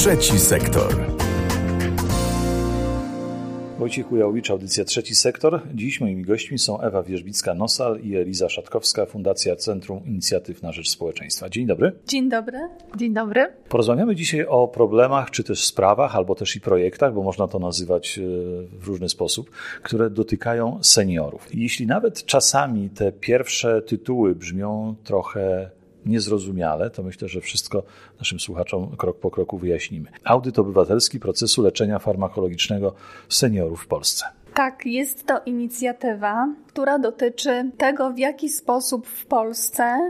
Trzeci sektor. Wojciech Ujałowicz, audycja Trzeci Sektor. Dziś moimi gośćmi są Ewa Wierzbicka-Nosal i Eliza Szatkowska, Fundacja Centrum Inicjatyw na Rzecz Społeczeństwa. Dzień dobry. Dzień dobry. Dzień dobry. Porozmawiamy dzisiaj o problemach, czy też sprawach, albo też i projektach, bo można to nazywać w różny sposób, które dotykają seniorów. I jeśli nawet czasami te pierwsze tytuły brzmią trochę niezrozumiale, to myślę, że wszystko naszym słuchaczom krok po kroku wyjaśnimy. Audyt obywatelski procesu leczenia farmakologicznego seniorów w Polsce. Tak, jest to inicjatywa, która dotyczy tego, w jaki sposób w Polsce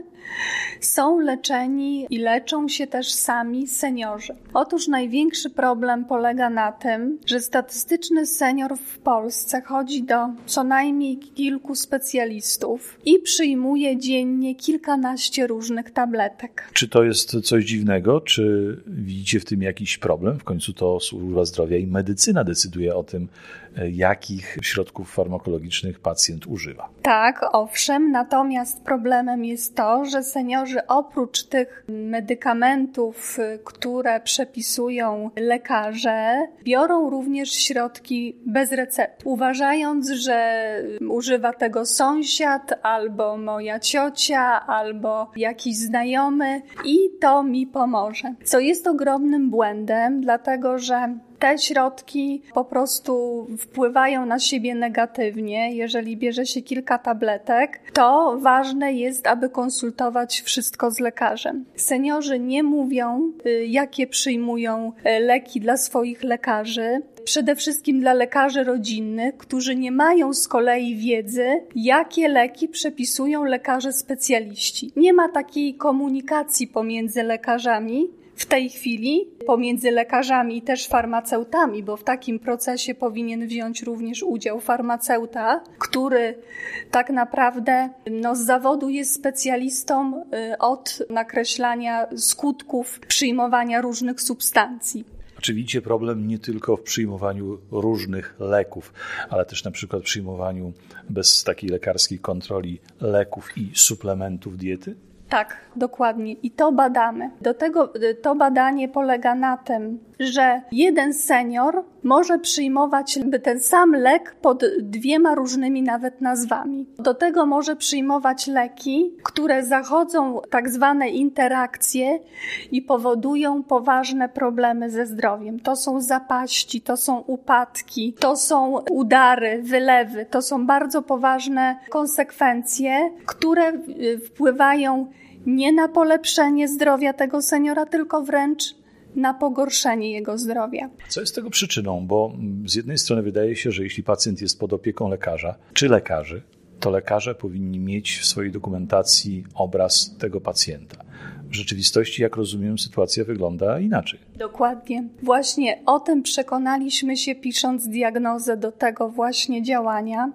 są leczeni i leczą się też sami seniorzy. Otóż największy problem polega na tym, że statystyczny senior w Polsce chodzi do co najmniej kilku specjalistów i przyjmuje dziennie kilkanaście różnych tabletek. Czy to jest coś dziwnego? Czy widzicie w tym jakiś problem? W końcu to służba zdrowia i medycyna decyduje o tym, jakich środków farmakologicznych pacjent używa. Tak, owszem, natomiast problemem jest to, że seniorzy oprócz tych medykamentów, które przepisują lekarze, biorą również środki bez recepty, uważając, że używa tego sąsiad, albo moja ciocia, albo jakiś znajomy i to mi pomoże. Co jest ogromnym błędem, dlatego że te środki po prostu wpływają na siebie negatywnie. Jeżeli bierze się kilka tabletek, to ważne jest, aby konsultować wszystko z lekarzem. Seniorzy nie mówią, jakie przyjmują leki dla swoich lekarzy. Przede wszystkim dla lekarzy rodzinnych, którzy nie mają z kolei wiedzy, jakie leki przepisują lekarze specjaliści. Nie ma takiej komunikacji pomiędzy lekarzami w tej chwili, pomiędzy lekarzami i też farmaceutami, bo w takim procesie powinien wziąć również udział farmaceuta, który tak naprawdę z zawodu jest specjalistą od nakreślania skutków przyjmowania różnych substancji. Czy widzicie problem nie tylko w przyjmowaniu różnych leków, ale też na przykład w przyjmowaniu bez takiej lekarskiej kontroli leków i suplementów diety? Tak, dokładnie. I to badamy. To badanie polega na tym, że jeden senior może przyjmować ten sam lek pod dwiema różnymi nawet nazwami. Do tego może przyjmować leki, które zachodzą tak zwane interakcje i powodują poważne problemy ze zdrowiem. To są zapaści, to są upadki, to są udary, wylewy. To są bardzo poważne konsekwencje, które wpływają nie na polepszenie zdrowia tego seniora, tylko wręcz na pogorszenie jego zdrowia. Co jest tego przyczyną? Bo z jednej strony wydaje się, że jeśli pacjent jest pod opieką lekarza czy lekarzy, to lekarze powinni mieć w swojej dokumentacji obraz tego pacjenta. W rzeczywistości, jak rozumiem, sytuacja wygląda inaczej. Dokładnie. Właśnie o tym przekonaliśmy się, pisząc diagnozę do tego właśnie działania.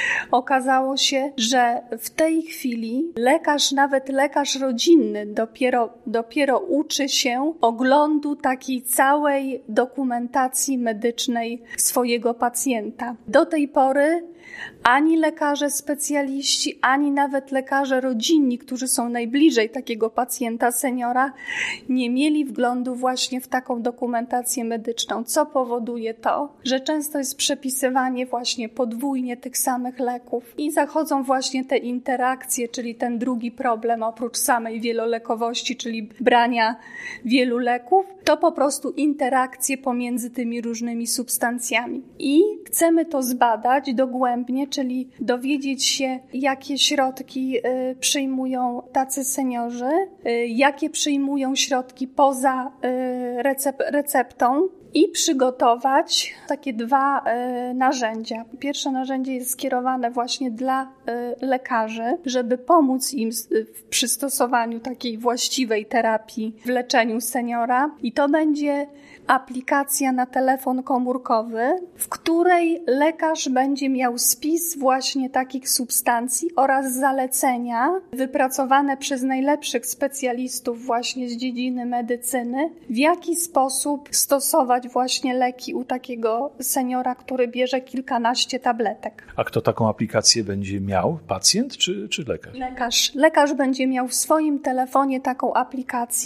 Okazało się, że w tej chwili nawet lekarz rodzinny dopiero uczy się oglądu takiej całej dokumentacji medycznej swojego pacjenta. Do tej pory ani lekarze specjaliści, ani nawet lekarze rodzinni, którzy są najbliżej takiego pacjenta, seniora, nie mieli wglądu właśnie w taką dokumentację medyczną, co powoduje to, że często jest przepisywanie właśnie podwójnie tych samych leków i zachodzą właśnie te interakcje, czyli ten drugi problem oprócz samej wielolekowości, czyli brania wielu leków, to po prostu interakcje pomiędzy tymi różnymi substancjami. I chcemy to zbadać dogłębnie, czyli dowiedzieć się, jakie środki przyjmują tacy seniorzy, jakie przyjmują środki poza receptą i przygotować takie dwa narzędzia. Pierwsze narzędzie jest skierowane właśnie dla lekarzy, żeby pomóc im w przystosowaniu takiej właściwej terapii w leczeniu seniora i to będzie aplikacja na telefon komórkowy, w której lekarz będzie miał spis właśnie takich substancji oraz zalecenia wypracowane przez najlepszych specjalistów właśnie z dziedziny medycyny, w jaki sposób stosować właśnie leki u takiego seniora, który bierze kilkanaście tabletek. A kto taką aplikację będzie miał? Pacjent czy lekarz? Lekarz będzie miał w swoim telefonie taką aplikację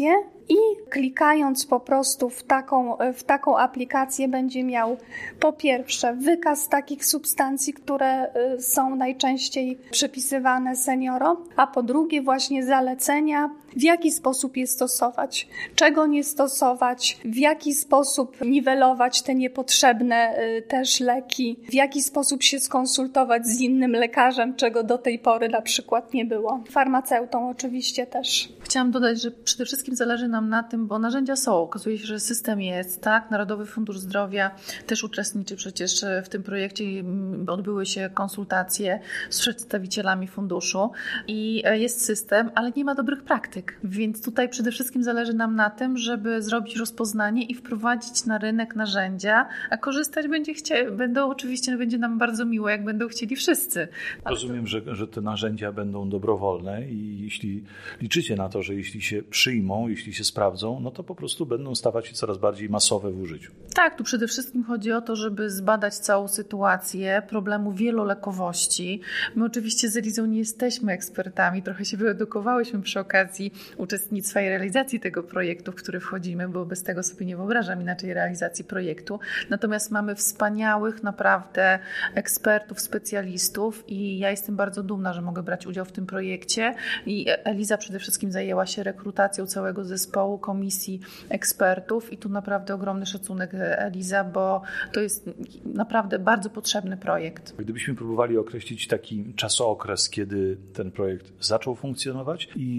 i klikając po prostu w taką aplikację będzie miał po pierwsze wykaz takich substancji, które są najczęściej przepisywane seniorom, a po drugie właśnie zalecenia, w jaki sposób je stosować, czego nie stosować, w jaki sposób niwelować te niepotrzebne też leki, w jaki sposób się skonsultować z innym lekarzem, czego do tej pory na przykład nie było. Farmaceutą oczywiście też. Chciałam dodać, że przede wszystkim zależy nam na tym, bo narzędzia są. Okazuje się, że system jest, tak? Narodowy Fundusz Zdrowia też uczestniczy przecież w tym projekcie. Odbyły się konsultacje z przedstawicielami funduszu i jest system, ale nie ma dobrych praktyk. Więc tutaj przede wszystkim zależy nam na tym, żeby zrobić rozpoznanie i wprowadzić na rynek narzędzia, a korzystać będzie nam bardzo miło, jak będą chcieli wszyscy. Rozumiem, że te narzędzia będą dobrowolne i jeśli liczycie na to, że jeśli się przyjmą, jeśli się sprawdzą, no to po prostu będą stawać się coraz bardziej masowe w użyciu. Tak, tu przede wszystkim chodzi o to, żeby zbadać całą sytuację problemu wielolekowości. My oczywiście z Elizą nie jesteśmy ekspertami, trochę się wyedukowałyśmy przy okazji uczestnictwa i realizacji tego projektu, w który wchodzimy, bo bez tego sobie nie wyobrażam inaczej realizacji projektu. Natomiast mamy wspaniałych naprawdę ekspertów, specjalistów i ja jestem bardzo dumna, że mogę brać udział w tym projekcie i Eliza przede wszystkim zajęła się rekrutacją całego zespołu, komisji ekspertów i tu naprawdę ogromny szacunek Eliza, bo to jest naprawdę bardzo potrzebny projekt. Gdybyśmy próbowali określić taki czasookres, kiedy ten projekt zaczął funkcjonować i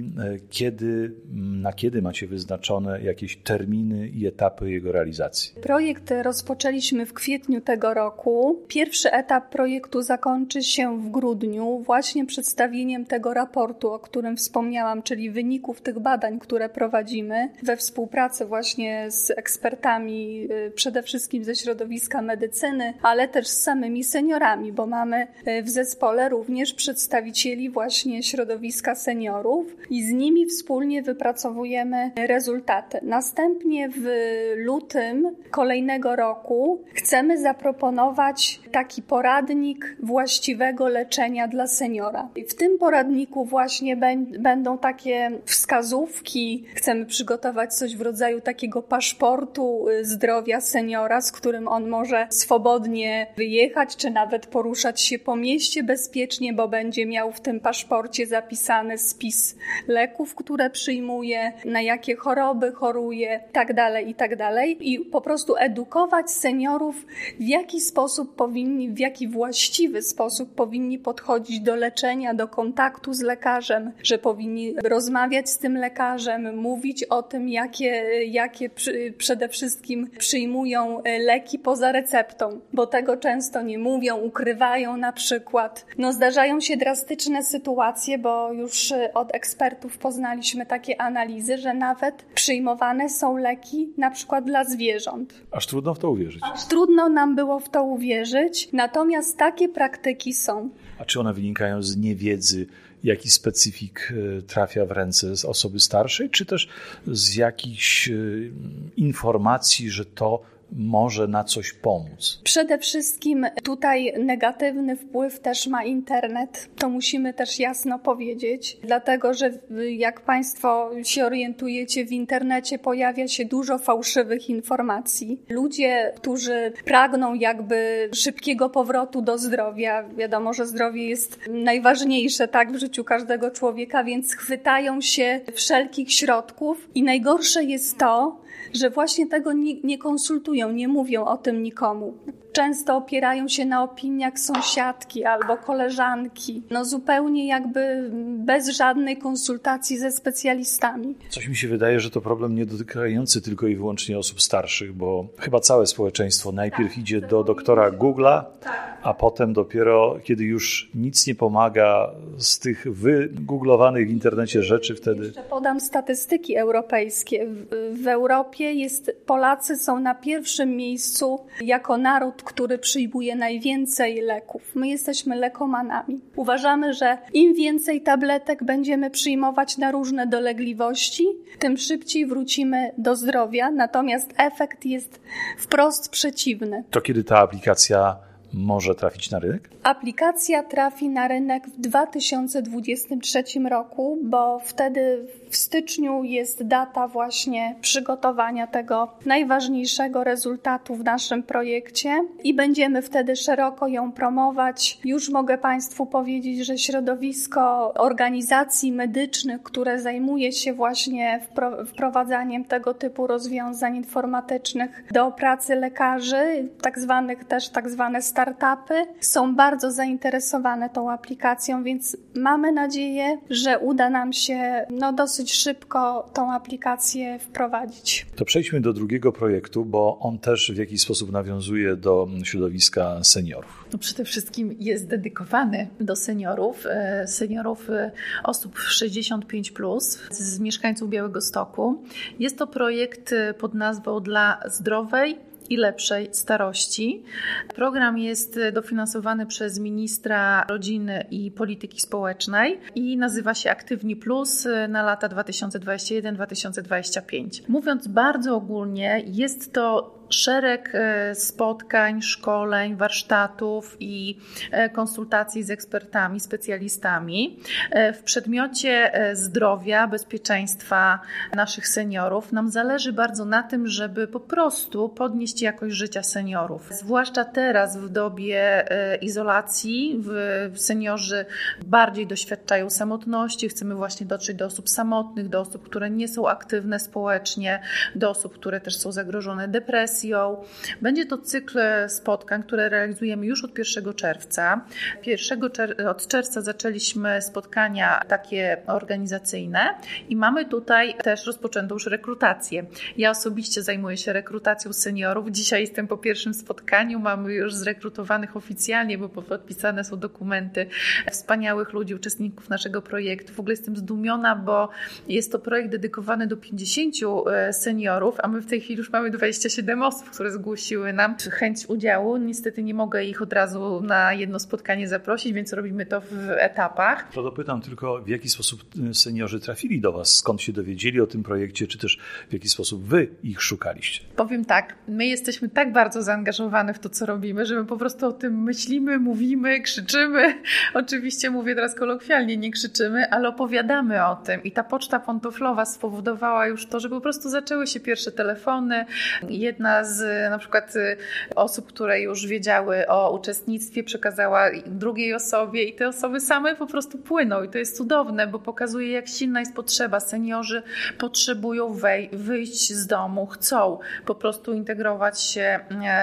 na kiedy macie wyznaczone jakieś terminy i etapy jego realizacji? Projekt rozpoczęliśmy w kwietniu tego roku. Pierwszy etap projektu zakończy się w grudniu właśnie przedstawieniem tego raportu, o którym wspomniałam, czyli wyników tych badań, które prowadzimy we współpracy właśnie z ekspertami, przede wszystkim ze środowiska medycyny, ale też z samymi seniorami, bo mamy w zespole również przedstawicieli właśnie środowiska seniorów i z nimi wspólnie wypracowujemy rezultaty. Następnie w lutym kolejnego roku chcemy zaproponować taki poradnik właściwego leczenia dla seniora. I w tym poradniku właśnie będą takie wskazówki. Chcemy przygotować coś w rodzaju takiego paszportu zdrowia seniora, z którym on może swobodnie wyjechać, czy nawet poruszać się po mieście bezpiecznie, bo będzie miał w tym paszporcie zapisany spis leków, które przyjmuje, na jakie choroby choruje, tak dalej. I po prostu edukować seniorów, w jaki właściwy sposób powinni podchodzić do leczenia, do kontaktu z lekarzem, że powinni rozmawiać z tym lekarzem, mówić o tym, jakie przede wszystkim przyjmują leki poza receptą, bo tego często nie mówią, ukrywają na przykład. Zdarzają się drastyczne sytuacje, bo już od ekspertów poznaliśmy takie analizy, że nawet przyjmowane są leki na przykład dla zwierząt. Aż trudno w to uwierzyć. Aż trudno nam było w to uwierzyć, natomiast takie praktyki są. A czy one wynikają z niewiedzy, jaki specyfik trafia w ręce z osoby starszej, czy też z jakichś informacji, że to może na coś pomóc? Przede wszystkim tutaj negatywny wpływ też ma internet. To musimy też jasno powiedzieć, dlatego że jak Państwo się orientujecie, w internecie pojawia się dużo fałszywych informacji. Ludzie, którzy pragną jakby szybkiego powrotu do zdrowia, wiadomo, że zdrowie jest najważniejsze tak w życiu każdego człowieka, więc chwytają się wszelkich środków i najgorsze jest to, że właśnie tego nie konsultują, nie mówią o tym nikomu. Często opierają się na opiniach sąsiadki albo koleżanki. Zupełnie jakby bez żadnej konsultacji ze specjalistami. Coś mi się wydaje, że to problem nie dotykający tylko i wyłącznie osób starszych, bo chyba całe społeczeństwo najpierw idzie do doktora Google'a, a potem dopiero, kiedy już nic nie pomaga z tych wygooglowanych w internecie rzeczy, wtedy... Jeszcze podam statystyki europejskie. W Europie Polacy są na pierwszym miejscu jako naród, który przyjmuje najwięcej leków. My jesteśmy lekomanami. Uważamy, że im więcej tabletek będziemy przyjmować na różne dolegliwości, tym szybciej wrócimy do zdrowia, natomiast efekt jest wprost przeciwny. To kiedy ta aplikacja może trafić na rynek? Aplikacja trafi na rynek w 2023 roku, bo wtedy w styczniu jest data właśnie przygotowania tego najważniejszego rezultatu w naszym projekcie i będziemy wtedy szeroko ją promować. Już mogę Państwu powiedzieć, że środowisko organizacji medycznych, które zajmuje się właśnie wprowadzaniem tego typu rozwiązań informatycznych do pracy lekarzy, tak zwane startupy, są bardzo zainteresowane tą aplikacją, więc mamy nadzieję, że uda nam się dosyć szybko tą aplikację wprowadzić. To przejdźmy do drugiego projektu, bo on też w jakiś sposób nawiązuje do środowiska seniorów. Przede wszystkim jest dedykowany do seniorów, osób 65+, z mieszkańców Białegostoku. Jest to projekt pod nazwą Dla zdrowej i lepszej starości. Program jest dofinansowany przez ministra rodziny i polityki społecznej i nazywa się Aktywni Plus na lata 2021-2025. Mówiąc bardzo ogólnie, jest to szereg spotkań, szkoleń, warsztatów i konsultacji z ekspertami, specjalistami w przedmiocie zdrowia, bezpieczeństwa naszych seniorów. Nam zależy bardzo na tym, żeby po prostu podnieść jakość życia seniorów. Zwłaszcza teraz w dobie izolacji seniorzy bardziej doświadczają samotności. Chcemy właśnie dotrzeć do osób samotnych, do osób, które nie są aktywne społecznie, do osób, które też są zagrożone depresją. Będzie to cykl spotkań, które realizujemy już od 1 czerwca. Od czerwca zaczęliśmy spotkania takie organizacyjne i mamy tutaj też rozpoczętą już rekrutację. Ja osobiście zajmuję się rekrutacją seniorów. Dzisiaj jestem po pierwszym spotkaniu. Mamy już zrekrutowanych oficjalnie, bo podpisane są dokumenty wspaniałych ludzi, uczestników naszego projektu. W ogóle jestem zdumiona, bo jest to projekt dedykowany do 50 seniorów, a my w tej chwili już mamy 27 osób, które zgłosiły nam chęć udziału. Niestety nie mogę ich od razu na jedno spotkanie zaprosić, więc robimy to w etapach. To dopytam tylko, w jaki sposób seniorzy trafili do Was? Skąd się dowiedzieli o tym projekcie, czy też w jaki sposób Wy ich szukaliście? Powiem tak, my jesteśmy tak bardzo zaangażowane w to, co robimy, że my po prostu o tym myślimy, mówimy, krzyczymy. Oczywiście mówię teraz kolokwialnie, nie krzyczymy, ale opowiadamy o tym. I ta poczta pantoflowa spowodowała już to, że po prostu zaczęły się pierwsze telefony. Jedna z na przykład osób, które już wiedziały o uczestnictwie, przekazała drugiej osobie i te osoby same po prostu płyną. I to jest cudowne, bo pokazuje, jak silna jest potrzeba. Seniorzy potrzebują wyjść z domu, chcą po prostu integrować się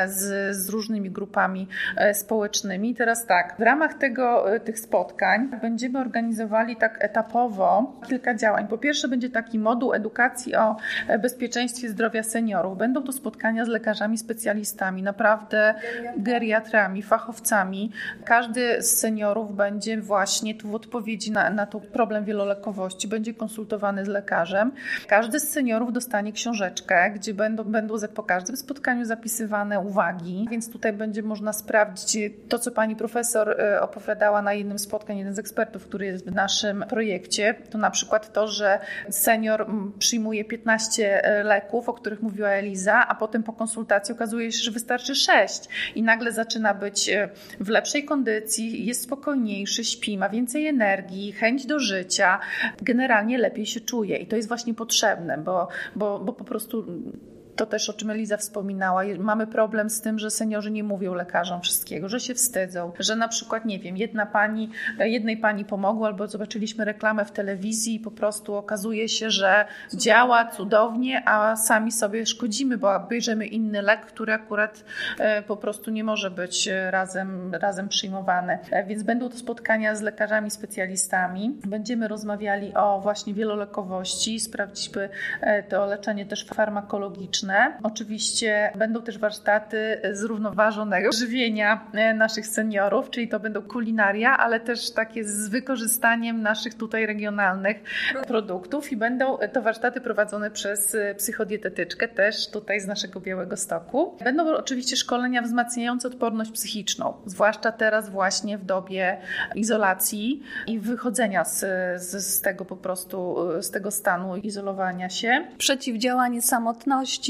z różnymi grupami społecznymi. I teraz tak, w ramach tych spotkań będziemy organizowali tak etapowo kilka działań. Po pierwsze będzie taki moduł edukacji o bezpieczeństwie zdrowia seniorów. Będą to spotkania z lekarzami specjalistami, naprawdę geriatrami, fachowcami. Każdy z seniorów będzie właśnie tu w odpowiedzi na to problem wielolekowości, będzie konsultowany z lekarzem. Każdy z seniorów dostanie książeczkę, gdzie będą po każdym spotkaniu zapisywane uwagi, więc tutaj będzie można sprawdzić to, co pani profesor opowiadała na jednym spotkaniu, jeden z ekspertów, który jest w naszym projekcie, to na przykład to, że senior przyjmuje 15 leków, o których mówiła Eliza, a potem po konsultacji okazuje się, że wystarczy 6 i nagle zaczyna być w lepszej kondycji, jest spokojniejszy, śpi, ma więcej energii, chęć do życia, generalnie lepiej się czuje i to jest właśnie potrzebne, bo po prostu to też, o czym Eliza wspominała, mamy problem z tym, że seniorzy nie mówią lekarzom wszystkiego, że się wstydzą, że na przykład, nie wiem, jednej pani pomogło albo zobaczyliśmy reklamę w telewizji i po prostu okazuje się, że działa cudownie, a sami sobie szkodzimy, bo bierzemy inny lek, który akurat po prostu nie może być razem przyjmowany. Więc będą to spotkania z lekarzami specjalistami. Będziemy rozmawiali o właśnie wielolekowości, sprawdziliśmy to leczenie też farmakologiczne. Oczywiście będą też warsztaty zrównoważonego żywienia naszych seniorów, czyli to będą kulinaria, ale też takie z wykorzystaniem naszych tutaj regionalnych produktów i będą to warsztaty prowadzone przez psychodietetyczkę też tutaj z naszego Białegostoku. Będą oczywiście szkolenia wzmacniające odporność psychiczną, zwłaszcza teraz właśnie w dobie izolacji i wychodzenia z tego po prostu, z tego stanu izolowania się. Przeciwdziałanie samotności,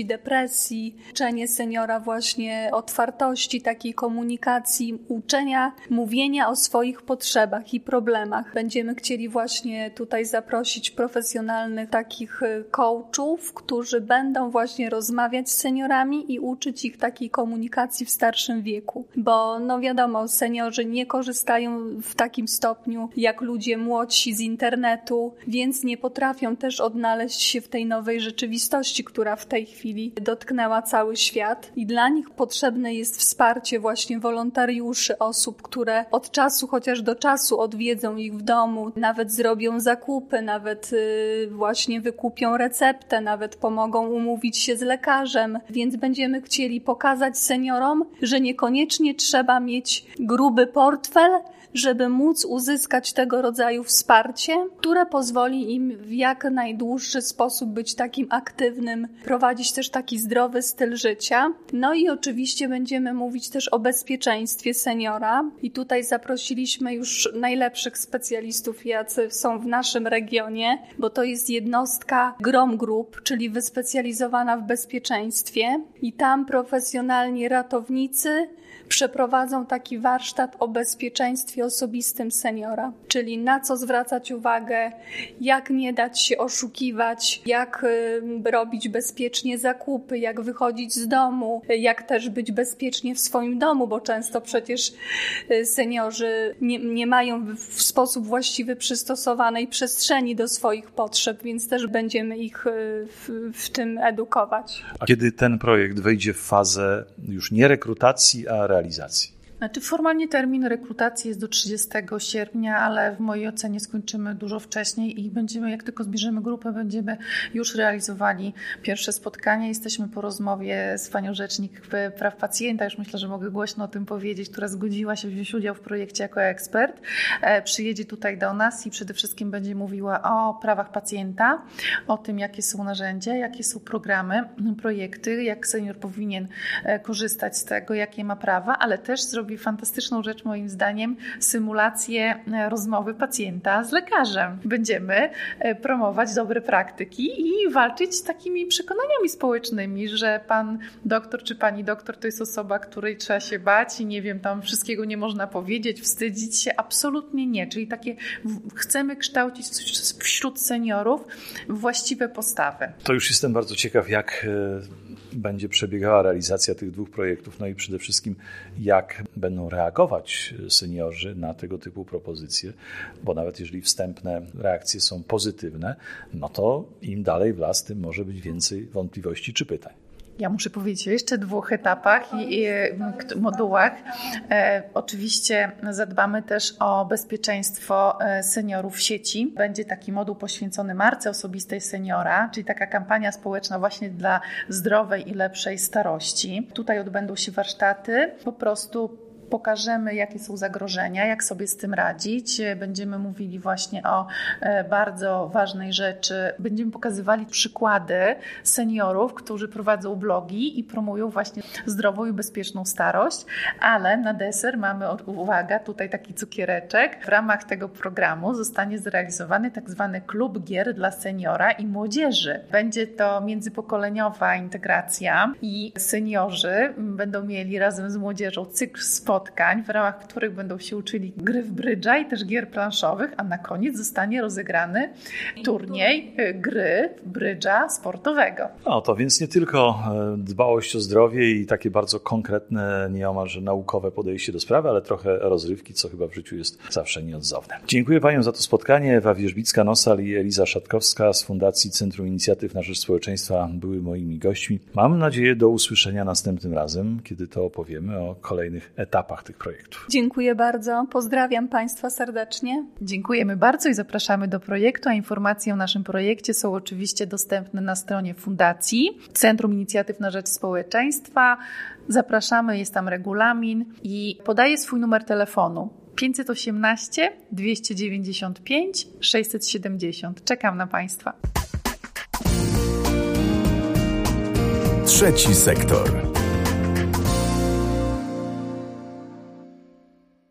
anksjoźności, depresji, uczenie seniora właśnie otwartości, takiej komunikacji, uczenia mówienia o swoich potrzebach i problemach. Będziemy chcieli właśnie tutaj zaprosić profesjonalnych takich coachów, którzy będą właśnie rozmawiać z seniorami i uczyć ich takiej komunikacji w starszym wieku. Bo wiadomo, seniorzy nie korzystają w takim stopniu jak ludzie młodsi z internetu, więc nie potrafią też odnaleźć się w tej nowej rzeczywistości, która w tej chwili dotknęła cały świat. I dla nich potrzebne jest wsparcie właśnie wolontariuszy, osób, które od czasu chociaż do czasu odwiedzą ich w domu, nawet zrobią zakupy, nawet właśnie wykupią receptę, nawet pomogą umówić się z lekarzem. Więc będziemy chcieli pokazać seniorom, że niekoniecznie trzeba mieć gruby portfel, żeby móc uzyskać tego rodzaju wsparcie, które pozwoli im w jak najdłuższy sposób być takim aktywnym, prowadzić też taki zdrowy styl życia. I oczywiście będziemy mówić też o bezpieczeństwie seniora i tutaj zaprosiliśmy już najlepszych specjalistów, jacy są w naszym regionie, bo to jest jednostka GROM Group, czyli wyspecjalizowana w bezpieczeństwie i tam profesjonalni ratownicy przeprowadzą taki warsztat o bezpieczeństwie osobistym seniora, czyli na co zwracać uwagę, jak nie dać się oszukiwać, jak robić bezpiecznie zakupy, jak wychodzić z domu, jak też być bezpiecznie w swoim domu, bo często przecież seniorzy nie mają w sposób właściwy przystosowanej przestrzeni do swoich potrzeb, więc też będziemy ich w tym edukować. A kiedy ten projekt wejdzie w fazę już nie rekrutacji, a realizacji? Formalnie termin rekrutacji jest do 30 sierpnia, ale w mojej ocenie skończymy dużo wcześniej i będziemy, jak tylko zbierzemy grupę, będziemy już realizowali pierwsze spotkania. Jesteśmy po rozmowie z panią rzecznik praw pacjenta, już myślę, że mogę głośno o tym powiedzieć, która zgodziła się wziąć udział w projekcie jako ekspert. Przyjedzie tutaj do nas i przede wszystkim będzie mówiła o prawach pacjenta, o tym, jakie są narzędzia, jakie są programy, projekty, jak senior powinien korzystać z tego, jakie ma prawa, ale też zrobi fantastyczną rzecz moim zdaniem, symulację rozmowy pacjenta z lekarzem. Będziemy promować dobre praktyki i walczyć z takimi przekonaniami społecznymi, że pan doktor czy pani doktor to jest osoba, której trzeba się bać i nie wiem, tam wszystkiego nie można powiedzieć, wstydzić się. Absolutnie nie. Czyli takie chcemy kształcić wśród seniorów właściwe postawy. To już jestem bardzo ciekaw, jak będzie przebiegała realizacja tych dwóch projektów, i przede wszystkim jak będą reagować seniorzy na tego typu propozycje, bo nawet jeżeli wstępne reakcje są pozytywne, to im dalej w las, tym może być więcej wątpliwości czy pytań. Ja muszę powiedzieć o jeszcze 2 etapach i modułach. Oczywiście zadbamy też o bezpieczeństwo seniorów w sieci. Będzie taki moduł poświęcony marce osobistej seniora, czyli taka kampania społeczna właśnie dla zdrowej i lepszej starości. Tutaj odbędą się warsztaty, po prostu pokażemy, jakie są zagrożenia, jak sobie z tym radzić. Będziemy mówili właśnie o bardzo ważnej rzeczy. Będziemy pokazywali przykłady seniorów, którzy prowadzą blogi i promują właśnie zdrową i bezpieczną starość, ale na deser mamy, uwaga, tutaj taki cukiereczek. W ramach tego programu zostanie zrealizowany tak zwany klub gier dla seniora i młodzieży. Będzie to międzypokoleniowa integracja i seniorzy będą mieli razem z młodzieżą cykl spotkań, w ramach których będą się uczyli gry w brydża i też gier planszowych, a na koniec zostanie rozegrany turniej gry w brydża sportowego. To więc nie tylko dbałość o zdrowie i takie bardzo konkretne, nieomalże naukowe podejście do sprawy, ale trochę rozrywki, co chyba w życiu jest zawsze nieodzowne. Dziękuję paniom za to spotkanie. Ewa Wierzbicka-Nosal i Eliza Szatkowska z Fundacji Centrum Inicjatyw na Rzecz Społeczeństwa były moimi gośćmi. Mam nadzieję do usłyszenia następnym razem, kiedy to opowiemy o kolejnych etapach tych projektów. Dziękuję bardzo. Pozdrawiam państwa serdecznie. Dziękujemy bardzo i zapraszamy do projektu, a informacje o naszym projekcie są oczywiście dostępne na stronie Fundacji Centrum Inicjatyw na Rzecz Społeczeństwa. Zapraszamy, jest tam regulamin i podaję swój numer telefonu 518 295 670. Czekam na państwa. Trzeci sektor.